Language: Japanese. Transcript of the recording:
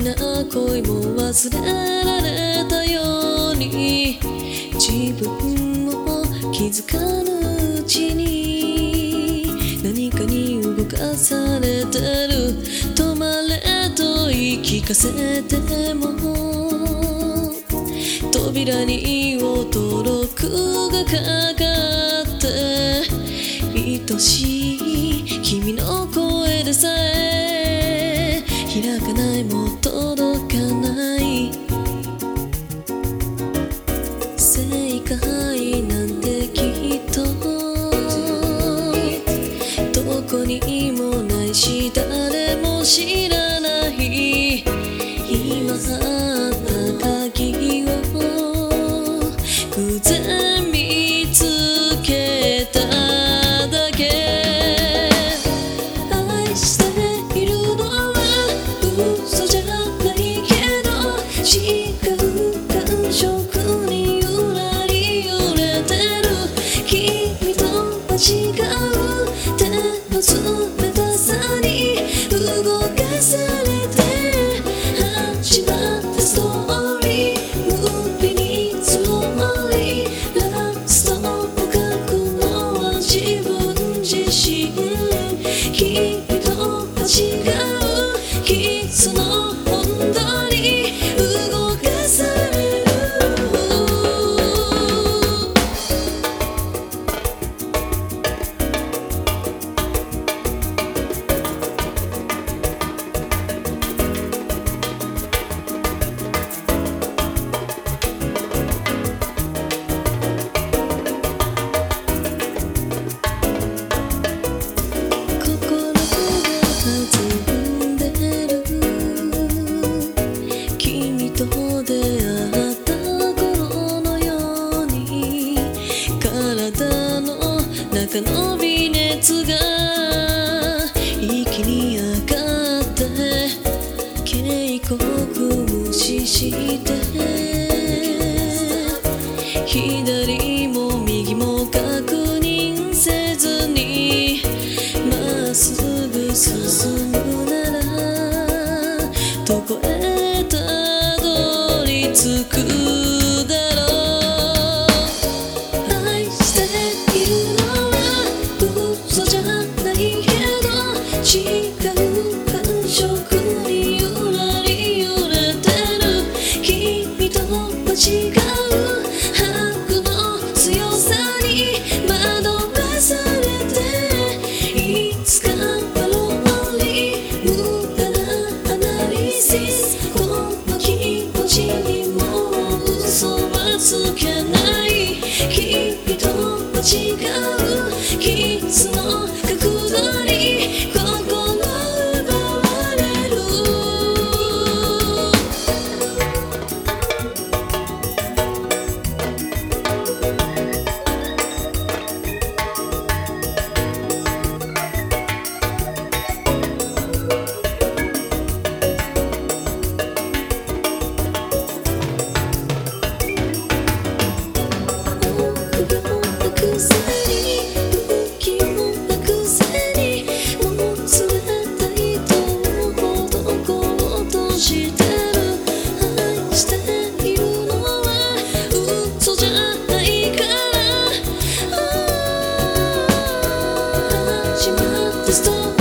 きな恋も忘れられたように、自分も気づかぬうちに何かに動かされてる。止まれと言い聞かせても扉に驚くがかかって愛しい君の声でさえ開かない、もう届かない。正解なんてきっとどこにもないし誰も知らない。今あった鍵を偶然見つけただけ。愛しているのは嘘じゃないけど、違う感触にゆらり揺れてる。君とは違う手の冷たさに動かされて始まったストーリー。ムービーにスローリーラストを書くのは自分自身。君とは違うキスの温度に動かされる。中の微熱が一気に上がって警告無視して左も右も確認せずにまっすぐ進むならどこへたどり着くだろう。嘘じゃないけど違う感触にゆらり揺れてる。君とは違う悪の強さに惑わされていつかパロリー無駄なアナリシス。この気持ちにもう嘘はつけない。君とは違うキスの角度に心奪われる。Stop.